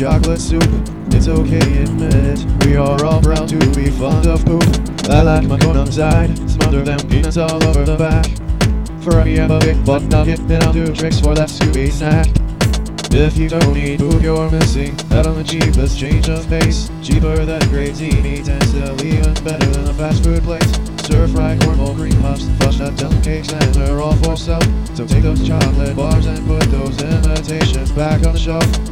chocolate soup. It's okay, admit it. We are all proud to be fond of poop. I like my corn on the side, smother them peanuts all over the back. For I am a big butt nugget, and I'll do tricks for that Scooby snack. If you don't eat food, you're missing out on the cheapest change of pace. Cheaper than crazy meat and still even better than a fast food place. Stir-fried cornmeal, cream puffs, fudge nut dumb cakes, and they're all for sale. So take those chocolate bars and put those imitations back on the shelf.